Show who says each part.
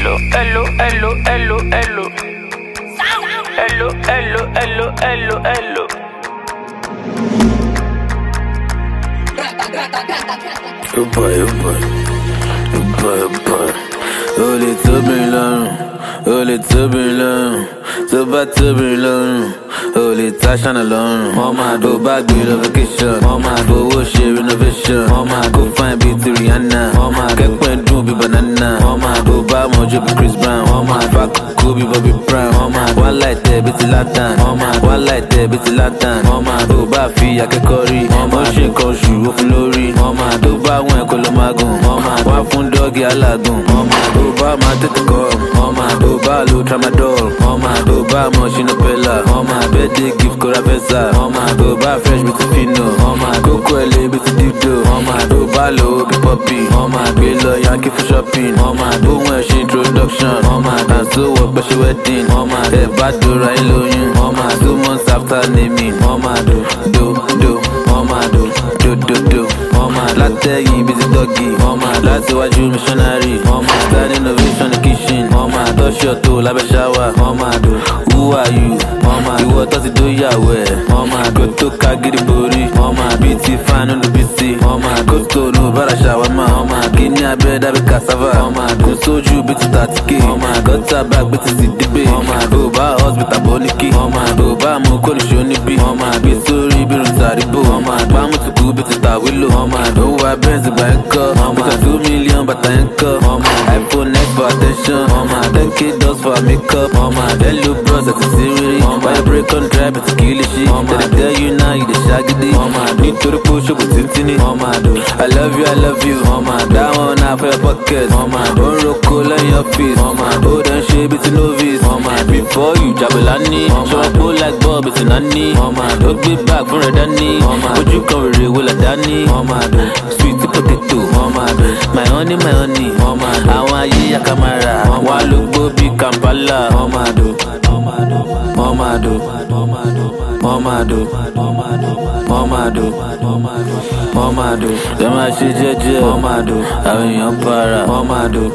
Speaker 1: Hello, hello, hello, hello, hello. Hello, hello, hello, hello, hello.
Speaker 2: Oh boy, oh boy, oh boy, oh boy. Oh les turbulents, so bad turbulent. Oh les tâches en alone. Mama do bag with a vacation. Mama do share renovation. Mama go find beauty Rihanna. Mama get when do be banana. Mama do buy more be Chris Brown. Mama fuck cool be Bobby Brown. Mama one light there bitty latan. Mama one light there bitty latan. Mama do buy fee akekori. Mama she call shoe of lorry. Mama do buy one kolomagun. Mama one fun doggy alagun. Mama do buy my tete come. Mama do buy low tramadol. Mama do buy machine pella. Mama birthday gift Coravesa. Mama do buy fresh beauty fino. Mama coco ele beauty dido. Mama do buy low be poppy. Mama be low Yankee for shopping. Mama do when she introduction. Mama and so work but she wedding. Mama bad do right loyun. Mama 2 months after naming. Mama do. Mama do. Mama latte you busy doggy. Mama latte waju missionary. Mama start innovation in the kitchen. Mama touch your toe like a shower. Mama do. Who are you? Mama you what does it do ya wear? Mama go to Kagiri booty. Mama BT fan on the BC. Mama go to no bara shower. Mama Kenya bread abi cassava. Mama go soju BT 30k. Mama got her back BT CDB. Mama go buy hospital boniki. Mama go buy mo ko ni shoni bi. Mama be sorry be rutaribo. Mama ba mo to go BT tawilo. Mama don't buy Benz buy car. Mama 2 million but I ain't car. Mama iPhone X for attention. Mama 10k dollars for makeup. Mama hello bros at the series. Why you break on drive it's kill shit. Mama they tell you now you the shaggy. Mama need to push up with Tintini. Mama do I love you. Mama that one out for your pocket. Mama don't rock cool on your face. Mama oh then shape it's novice. Mama before you Jabulani. Show up like Bob it's nanny. Mama don't be back for a Danny. Mama would you come with will a Danny? Mama do sweet potato. Mama do my honey. Mama I want you a camera. Mama look Bobby Kampala. Mama do. Them a shit jeje. Mama do. I mean your para. Mama do.